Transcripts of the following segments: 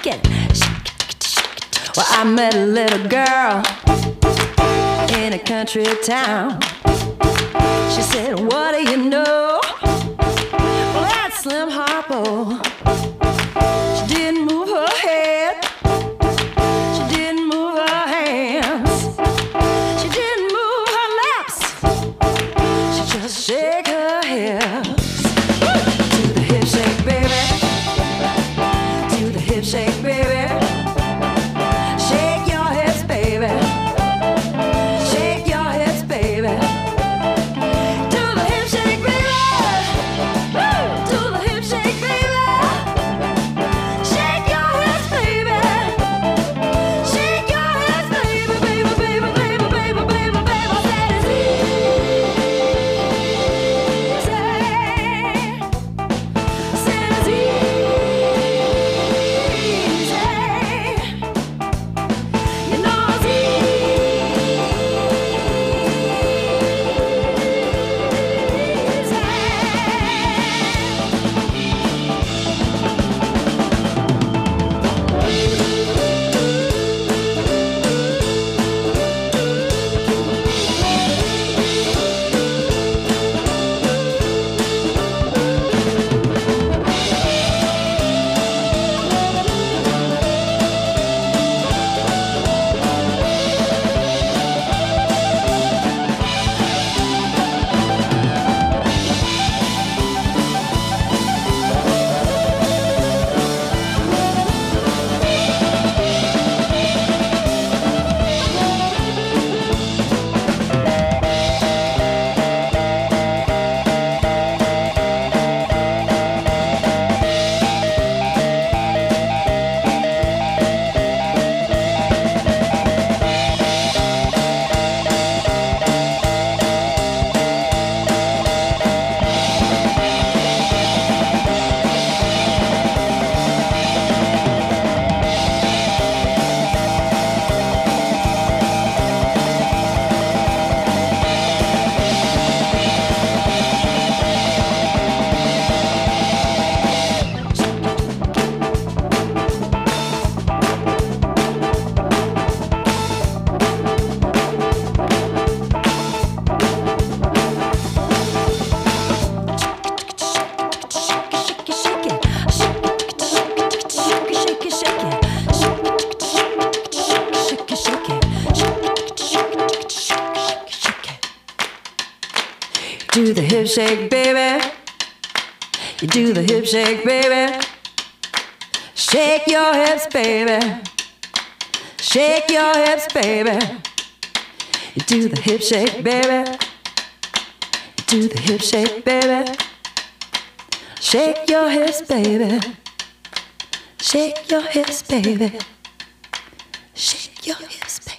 shake it. Well, I met a little girl in a country town. She said, what do you know? Well, that's Slim Harpo. She didn't move her head. She didn't move her hands. She didn't move her lips. She just shake her hips. To the hip shake, baby. To the hip shake, baby. Shake your hips, baby. Shake your hips, baby. To the hip shake, baby. Woo! To the hip shake, baby. Shake your hips, baby. Shake your hips, baby, baby, baby, baby, baby, baby, baby. I said it's easy. I said it's easy. You know it's do the hip shake, baby. You do the hip shake, baby. Shake your hips, baby. Shake your hips, baby. You do the hip shake, baby. You do the hip shake, baby. Shake your hips, baby. Shake your hips, baby. Shake your hips, baby.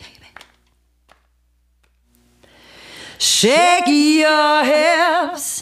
Shake your hips,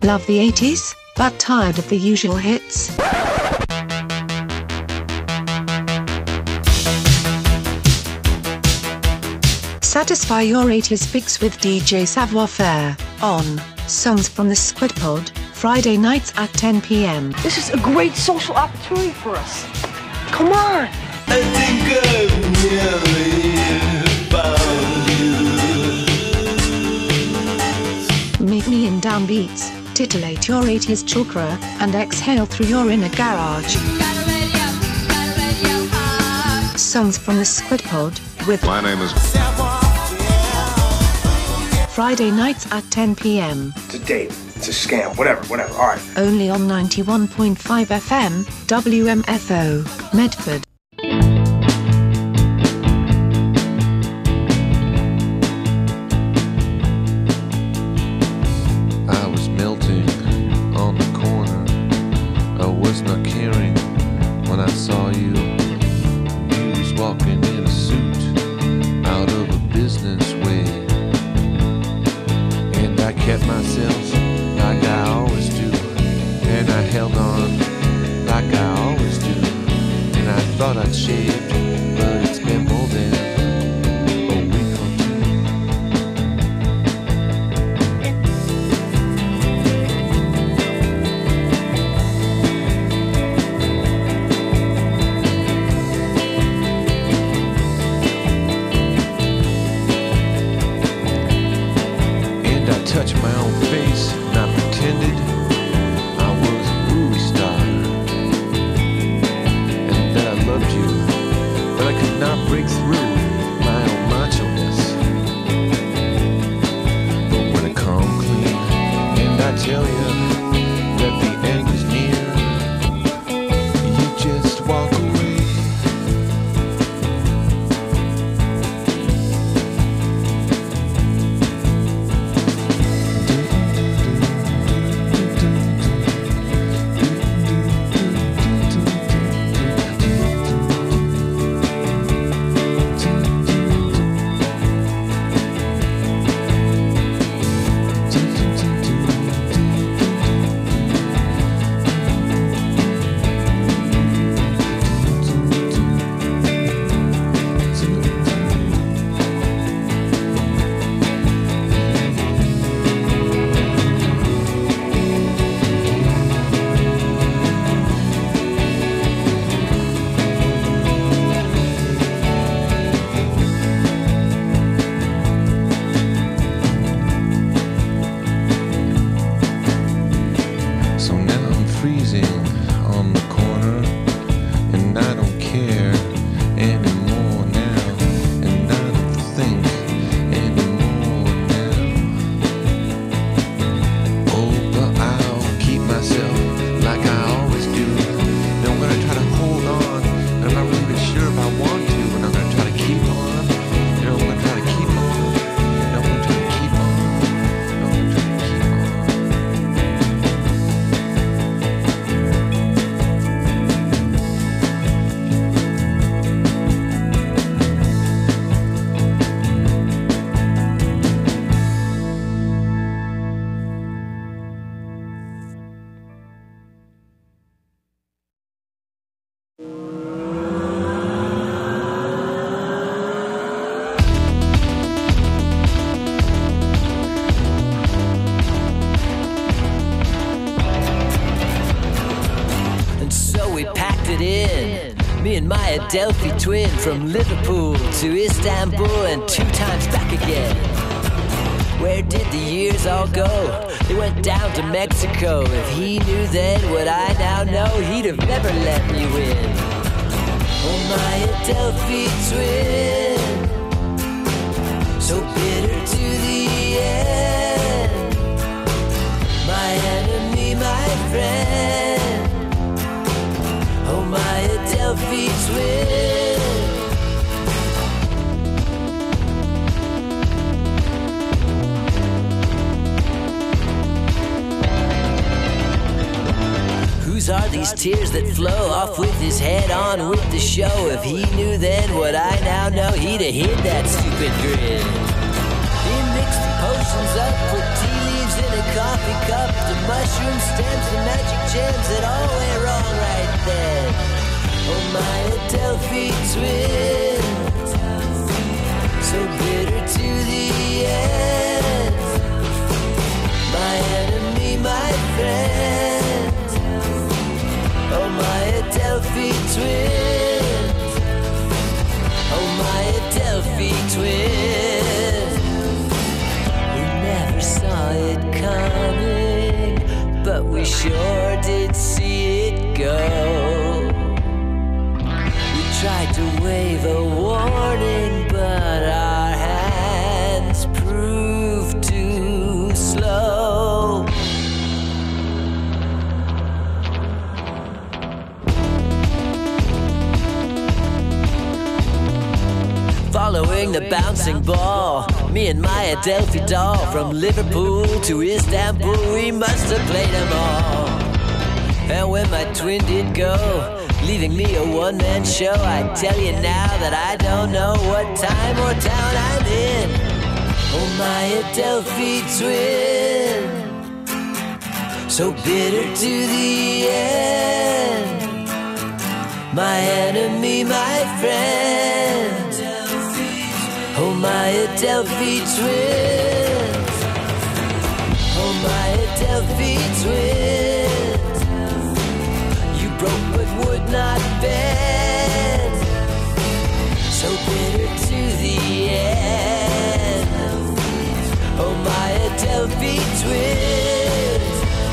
Love the 80s, but tired of the usual hits? Satisfy your 80s fix with DJ Savoir Faire on Songs from the Squid Pod, Friday nights at 10 p.m. This is a great social opportunity for us. Come on! I think I've nearly found you. Meet me in downbeats, titillate your 80s chakra, and exhale through your inner garage. Songs from the Squid Pod with My name is Friday nights at 10 p.m. It's a date. It's a scam. Whatever. All right. Only on 91.5 FM, WMFO, Medford. I was melting on the corner. I was not caring when I saw you. You was walking in a suit out of a business way. And I kept myself like I always do. And I held on like I always do. And I thought I'd shaved, but it's been more than a week or two. And I touched my own face, and I pretended I was a movie star, and that I loved you, but I could not break through my own macho-ness. But when I come clean, and I tell you that the end is near, you just walk away. So now I'm freezing on the corner, and I don't care anymore now, and I don't think anymore now. Oh, but I'll keep myself like I always do. And I'm gonna try to hold on, and I'm not really sure if I want to, and I'm gonna try to keep on. You know, I'm gonna try to keep on. And I'm gonna try to keep on. I'm gonna try to keep on. And so we packed it in. Me and my Adelphi twin from Liverpool to Istanbul and 2 times back again. Where did the years all go? They went down to Mexico. If he knew then what I now know, he'd have never let me win. Oh, my Adelphi twin, so bitter to the end. My enemy, my friend. Oh, my Adelphi twin. Whose are these tears that flow off with his head on with the show? If he knew then what I now know, he'd have hid that stupid grin. He mixed the potions up, put tea leaves in the coffee cup, the mushroom stems, the magic gems that all went wrong right then. Oh, my Adelphi twin, so bitter to the end. My enemy, my friend. Oh, my Adelphi twin. Oh, my Adelphi twin. We never saw it coming, but we sure did see it go. We tried to wave a warning, but our hands proved too slow. Following the bouncing ball, me and my Adelphi doll, from Liverpool to Istanbul, we must have played them all. And when my twin did go, leaving me a one-man show, I tell you now that I don't know what time or town I'm in. Oh, my Adelphi twin, so bitter to the end. My enemy, my friend. Oh, my Adelphi twins. Oh, my Adelphi twins. You broke but would not bend, so bitter to the end. Oh, my Adelphi twins.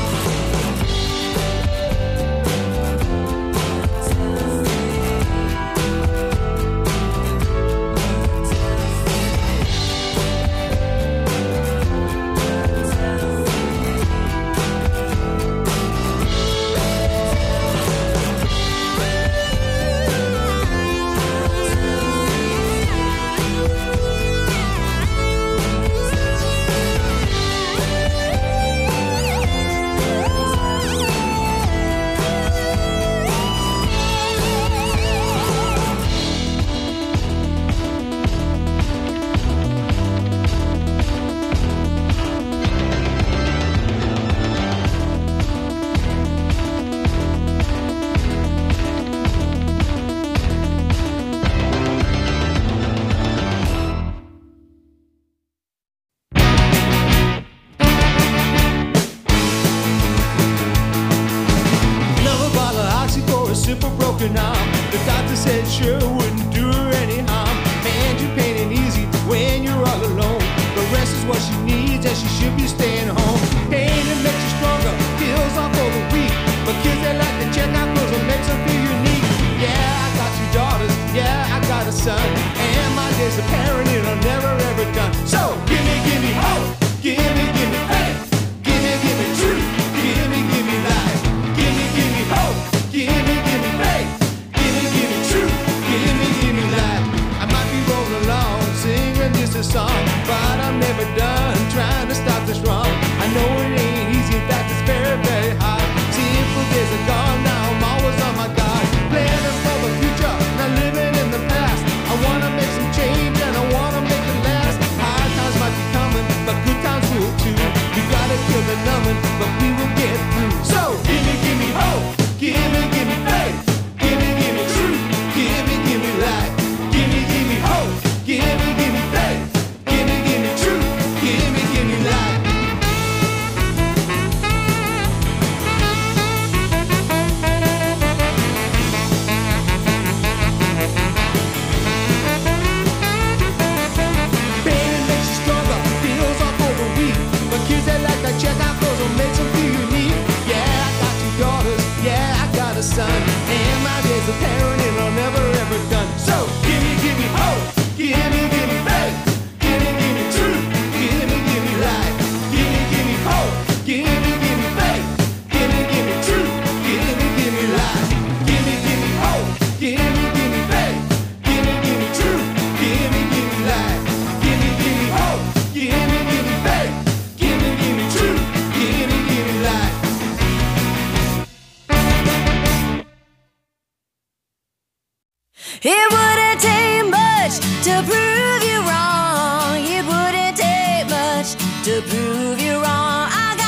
It wouldn't take much to prove you wrong. It wouldn't take much to prove you wrong. I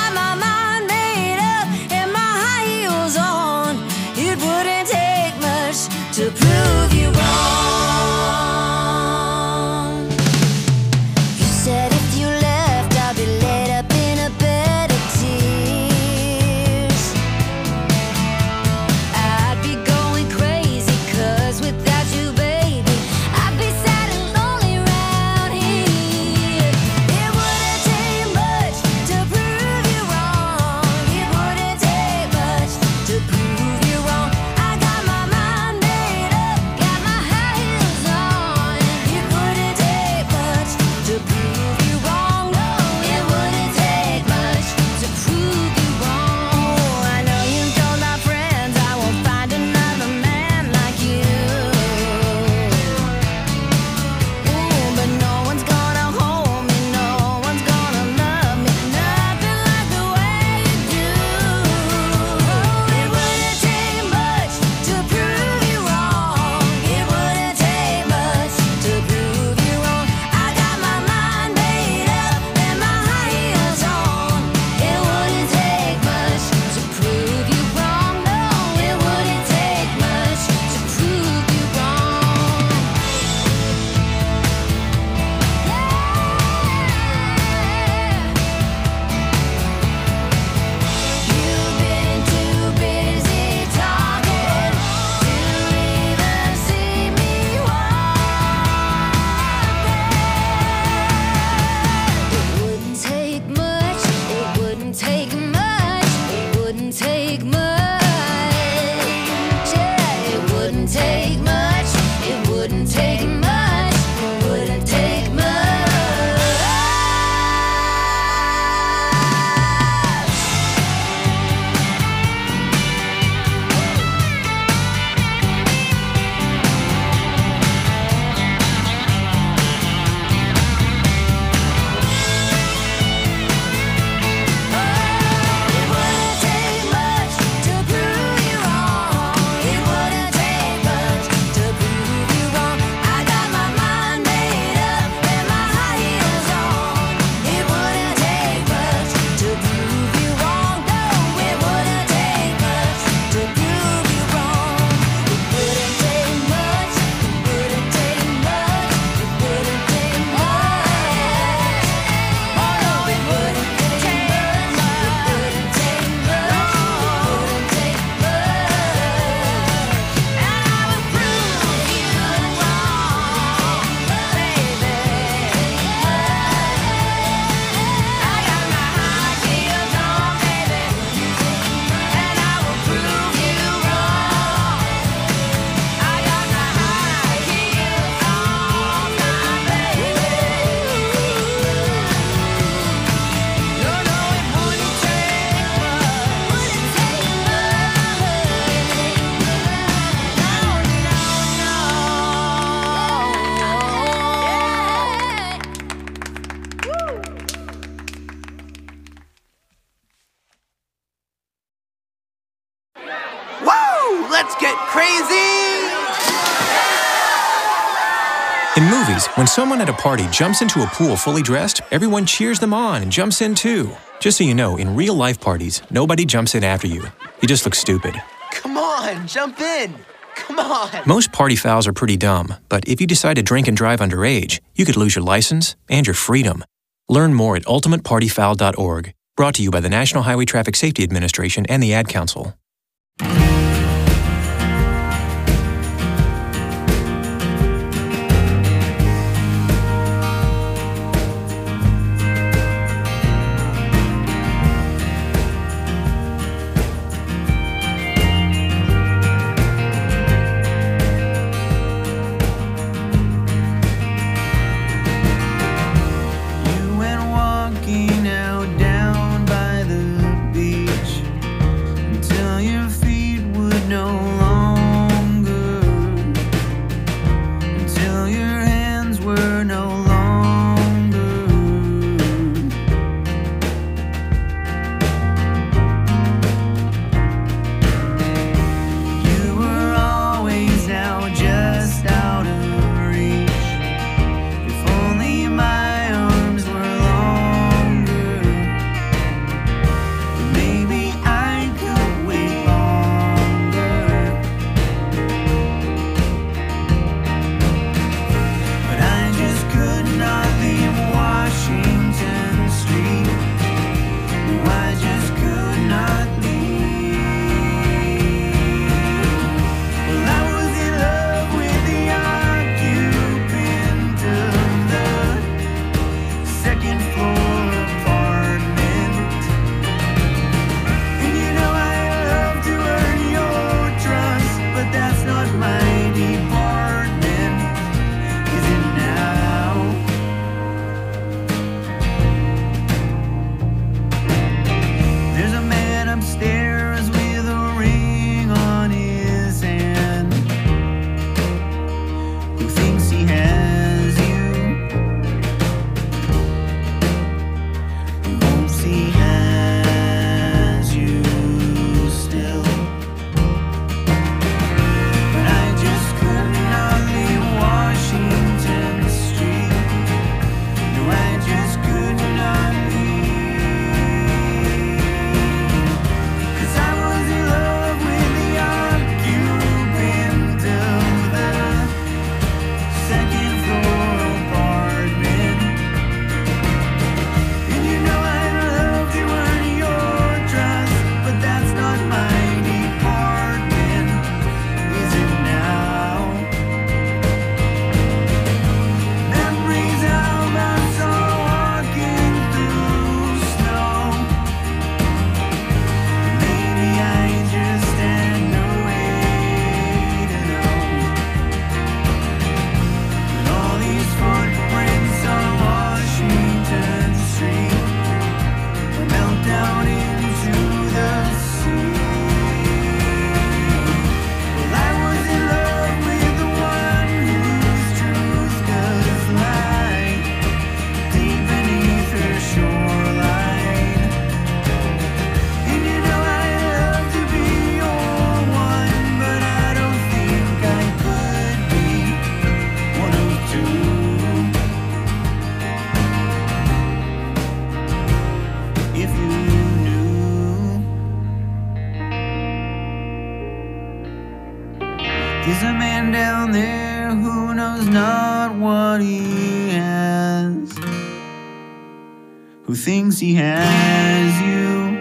get crazy! In movies, when someone at a party jumps into a pool fully dressed, everyone cheers them on and jumps in too. Just so you know, in real-life parties, nobody jumps in after you. You just look stupid. Come on, jump in! Come on! Most party fouls are pretty dumb, but if you decide to drink and drive underage, you could lose your license and your freedom. Learn more at ultimatepartyfoul.org. Brought to you by the National Highway Traffic Safety Administration and the Ad Council. There's a man down there who knows not what he has, who thinks he has you.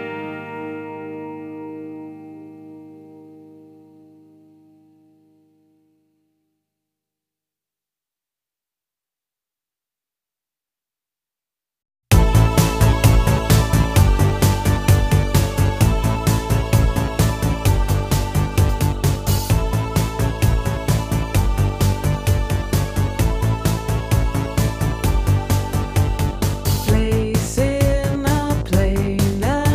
Place in a plane.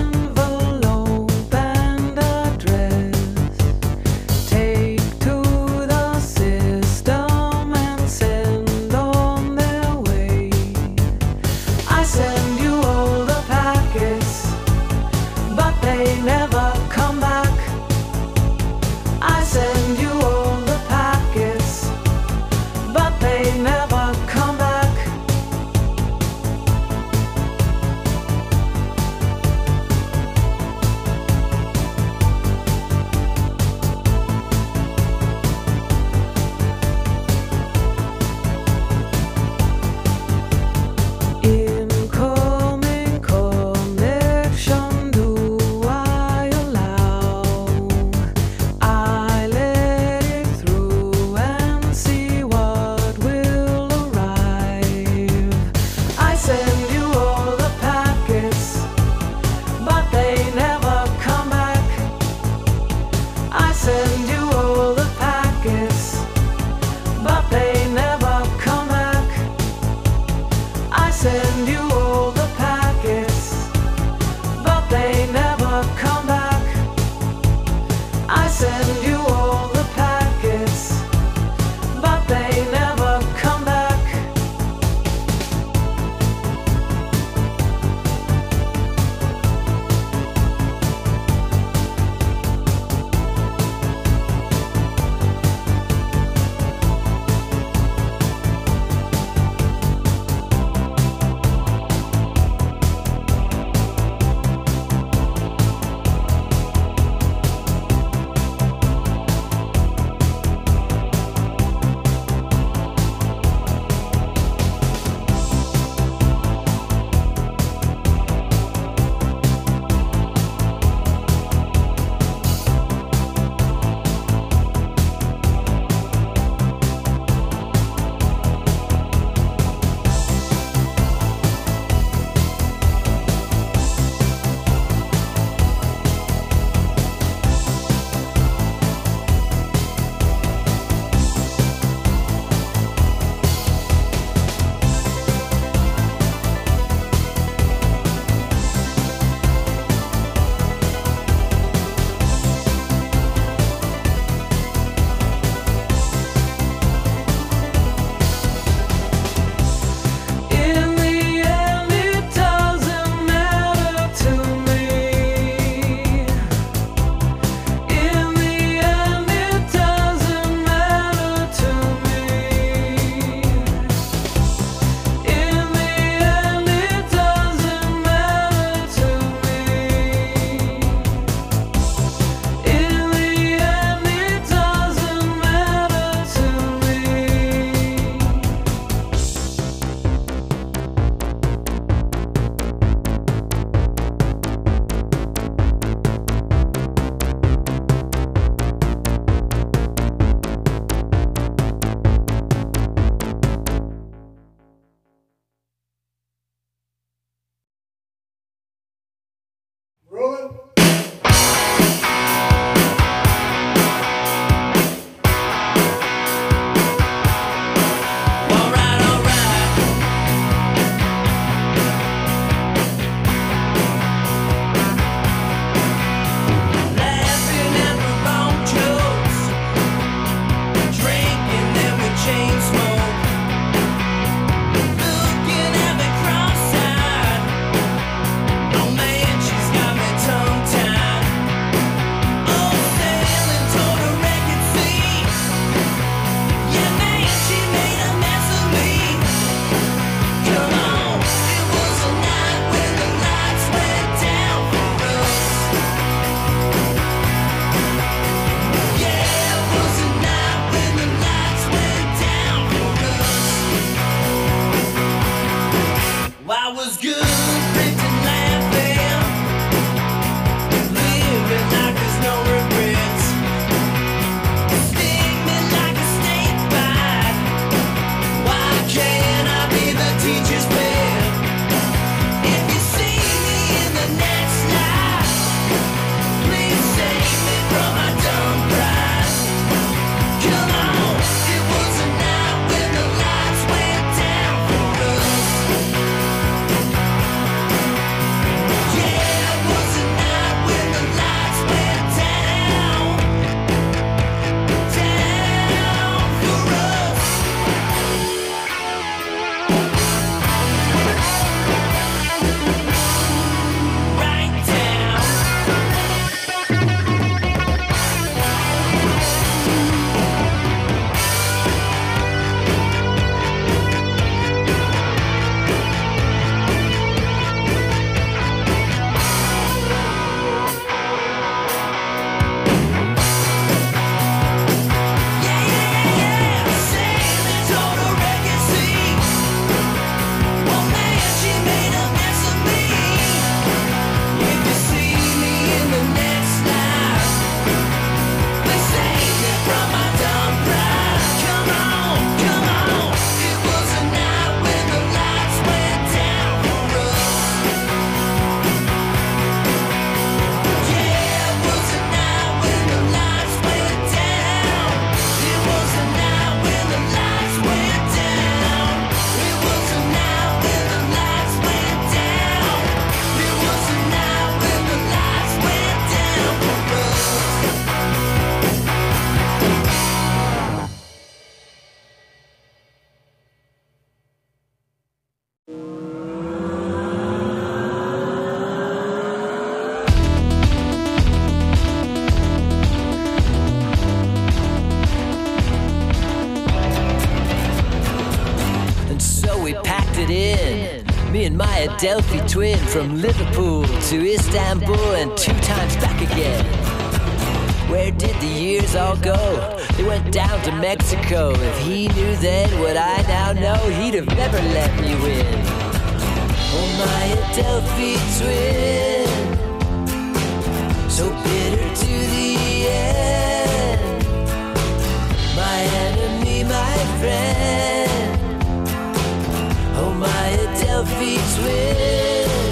my Adelphi twin from Liverpool to Istanbul and 2 times back again. Where did the years all go? They went down to Mexico. If he knew then what I now know, he'd have never let me win. Oh, my Adelphi twin, so bitter to the end. My enemy, my friend. Oh, my Adelphi twin.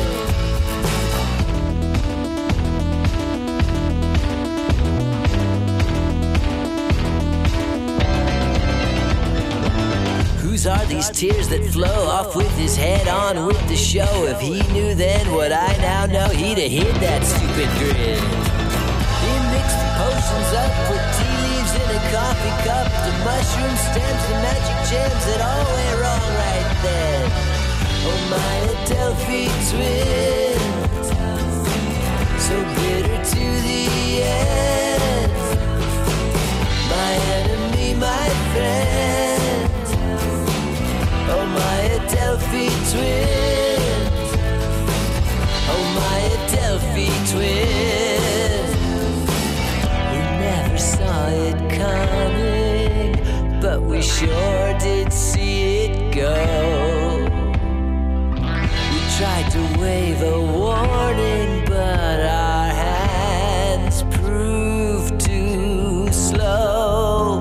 Whose are these tears that flow off with his head on with the show? If he knew then what I now know, he'd have hid that stupid grin. He mixed the potions up, put tea leaves in a coffee cup, the mushroom stems, the magic gems, it all went wrong right then. Oh, my Adelphi twin, so bitter to the end. My enemy, my friend. Oh, my Adelphi twins. Oh, my Adelphi twins. We never saw it coming, but we sure did see it go. We tried to wave a warning, but our hands proved too slow.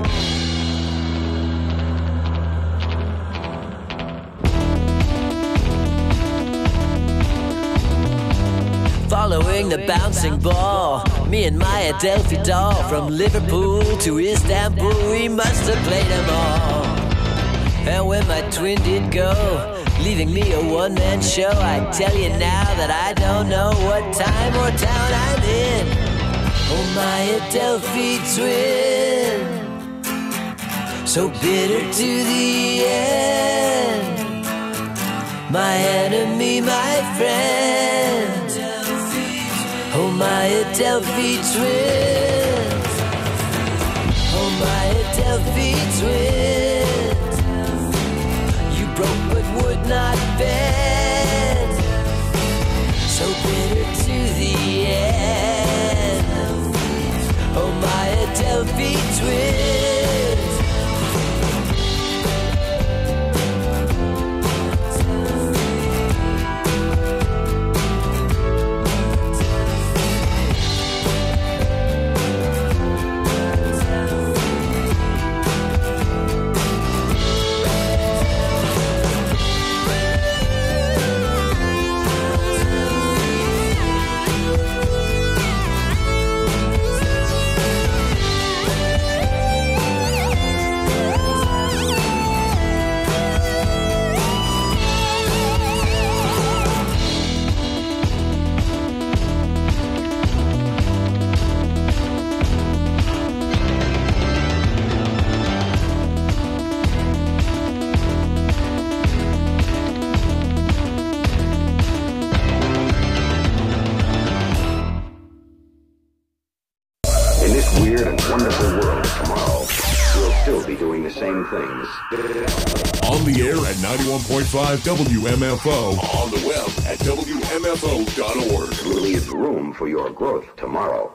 Following the bouncing ball, me and my Adelphi doll, from Liverpool to Istanbul, we must have played them all. And when my twin did go, leaving me a one-man show, I tell you now that I don't know what time or town I'm in. Oh, my Adelphi twin, so bitter to the end. My enemy, my friend. Oh, my Adelphi twins. Oh, my Adelphi twins. You broke but would not bend, so bitter to the end. Oh, my Adelphi twins. On the air at 91.5 WMFO. On the web at WMFO.org. Leave room for your growth tomorrow.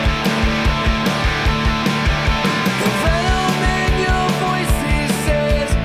The venom in your voices says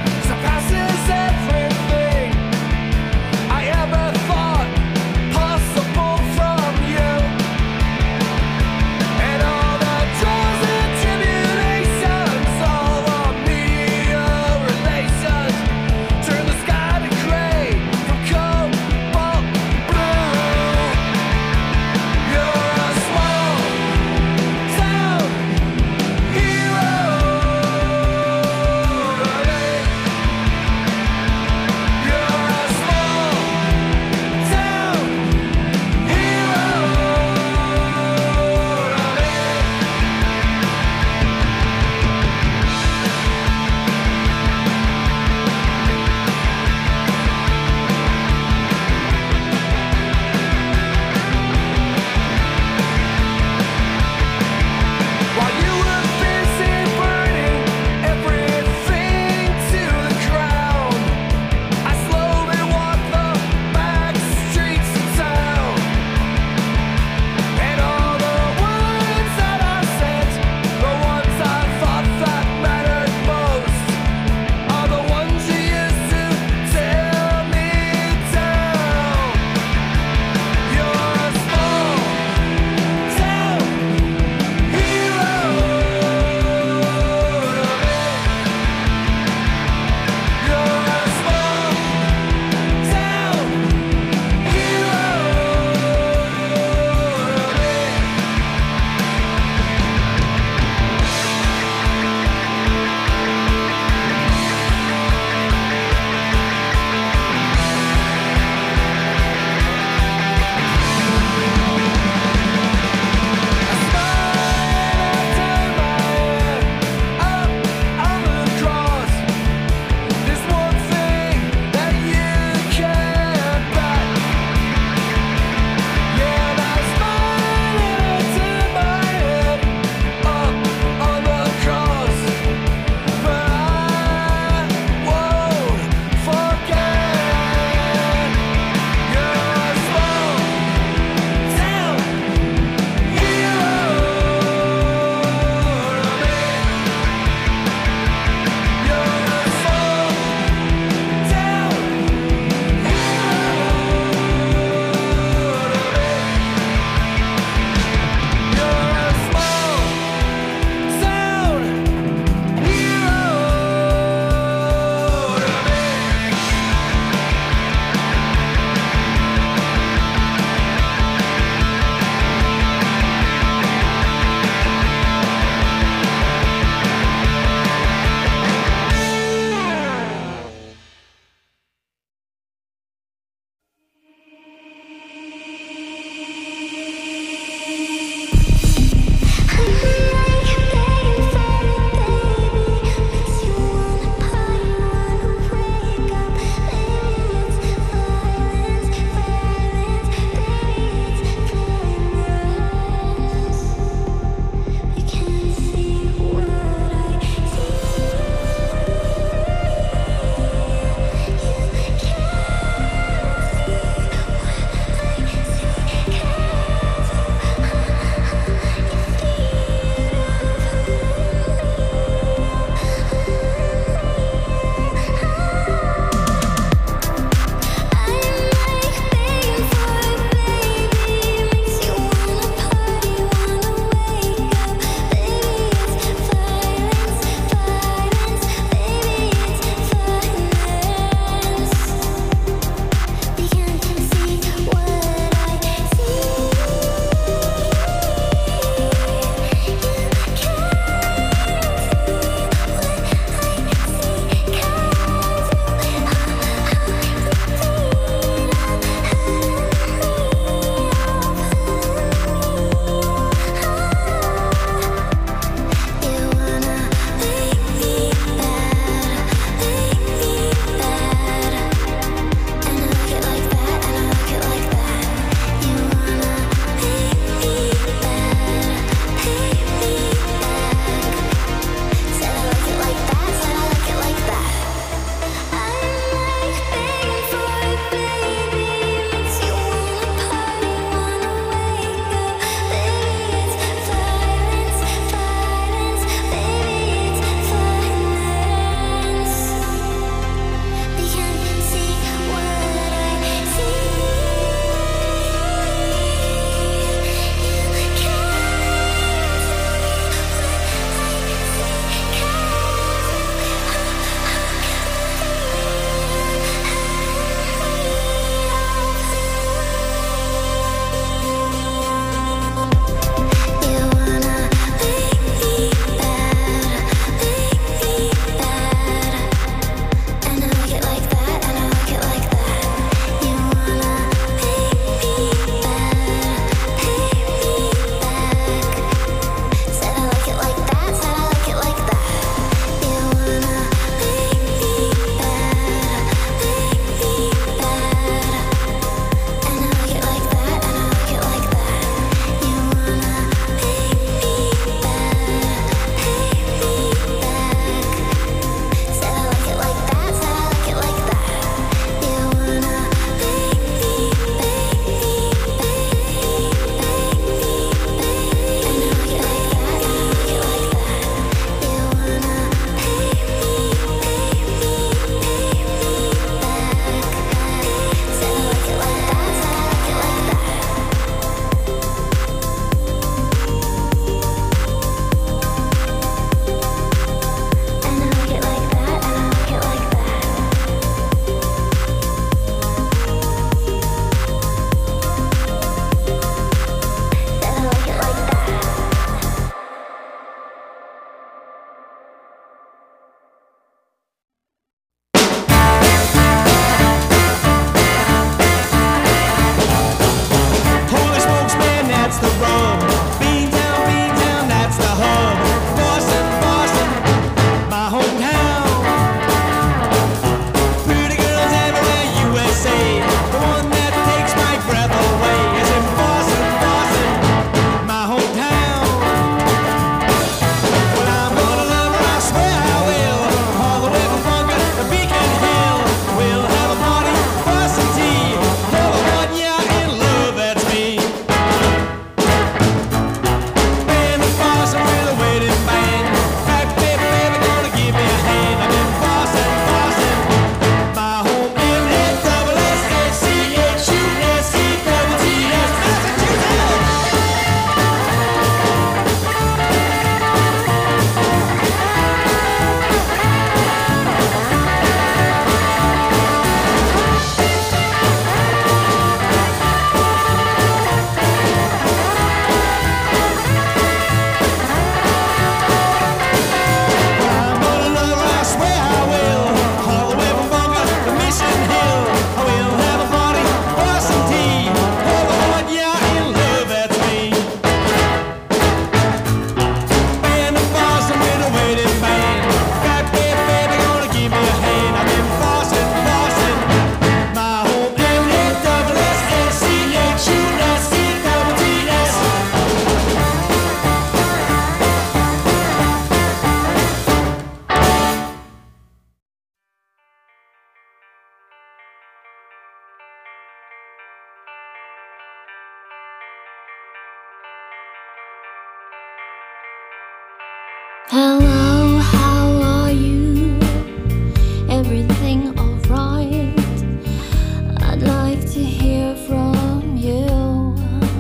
Hello, how are you? Everything alright? I'd like to hear from you.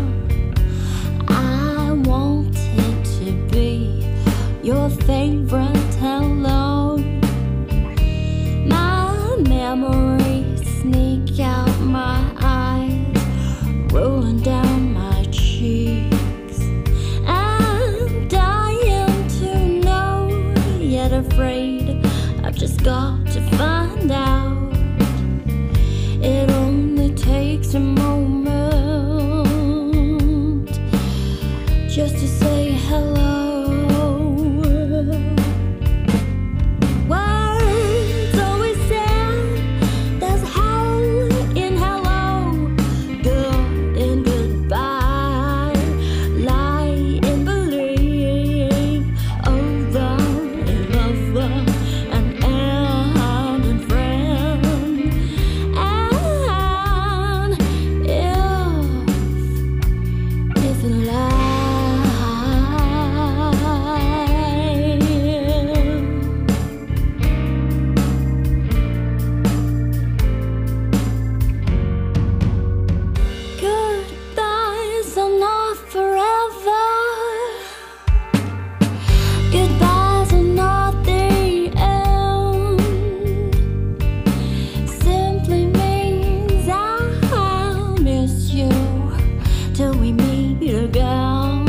I wanted to be your favorite hello. My memories sneak out my eyes, rolling down my cheeks. I'm dying to know, yet afraid I've just got to find out. It only takes a moment just to say hello. Words always sound, there's hell in hello. Good in goodbye, lie in believe. Over in lover, and end in friend. And if in life. Goodbyes are not forever. Goodbyes are not the end. Simply means I'll miss you till we meet again.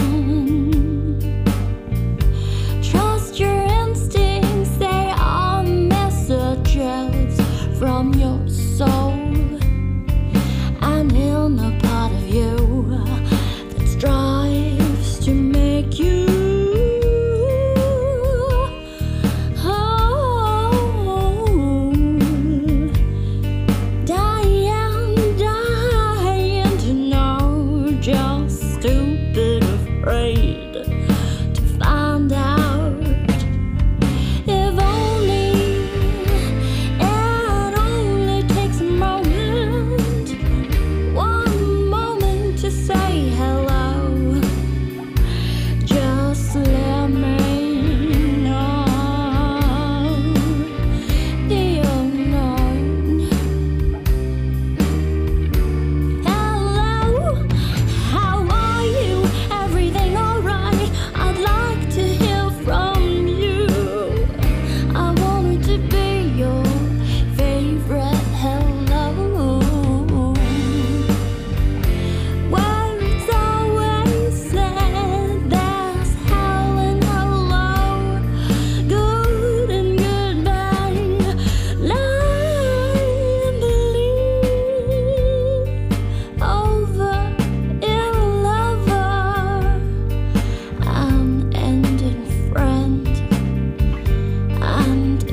Trust your instincts, they are messages from your soul. And in a part of you that strives to make you whole. Dying to know, just stupid afraid to find out. If only it only takes a moment, one moment to say hello. Just let me know the unknown. Hello, how are you? Everything alright? I'd like to hear from you. I wanted to be your favorite hello. Words always said there's hell in hello. Good and goodbye, lie and believe. Over in lover, and end in friend. And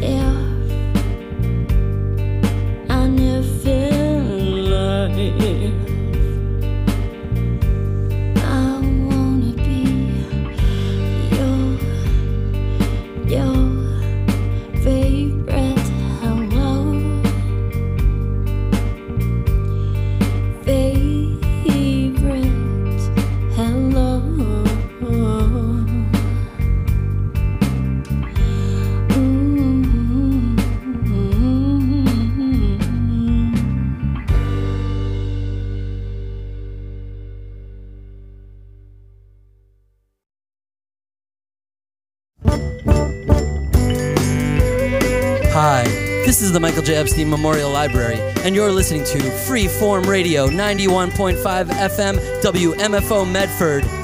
if in life I wanna be your favorite hello. Favorite hello. Hi, this is the Michael J. Epstein Memorial Library, and you're listening to Freeform Radio 91.5 FM WMFO Medford.